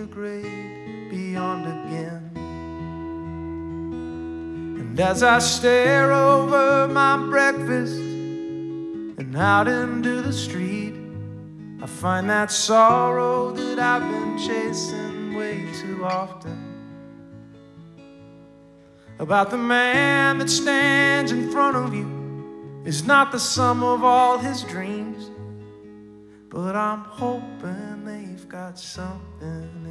the great beyond again. And as I stare over my breakfast and out into the street, I find that sorrow that I've been chasing way too often, about the man that stands in front of you is not the sum of all his dreams, but I'm hoping they've got something